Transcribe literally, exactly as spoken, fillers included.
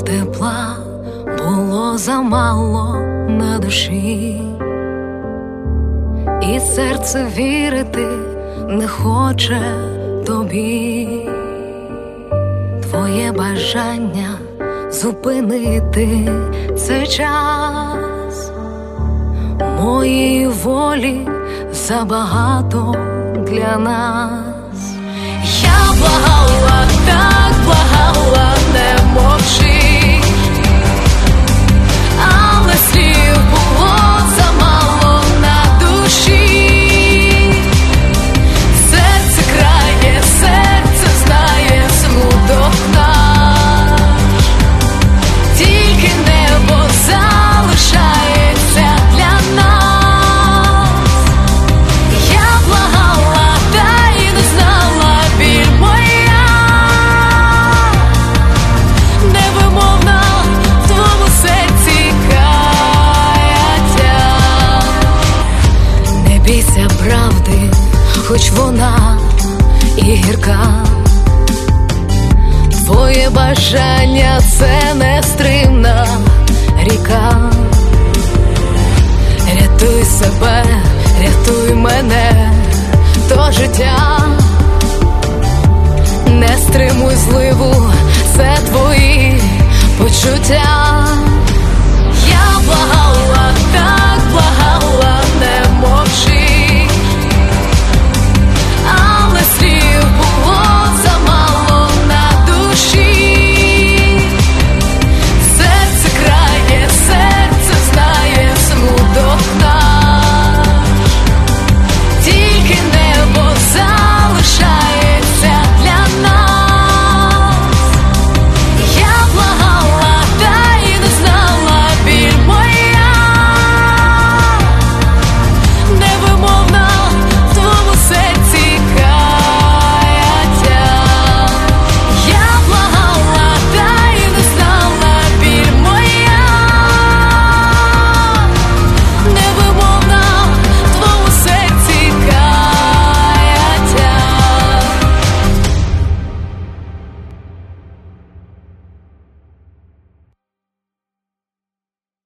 тепла було замало на душі, і серце вірити не хоче тобі. Твоє бажання зупинити цей час, моєї волі забагато для нас. Я благала, так благала, не мовчи, але слів було замало на душі. Серце крає, серце знає смуток наш, тільки небо залишається для нас. Я благала, та й не знала, біль моя невимовна в твоєму серці каяття. Не бійся правди, хоч вона і гірка. Твоє бажання – це нестримна ріка. Рятуй себе, рятуй мене, то життя. Не стримуй зливу, це твої почуття. Я благала.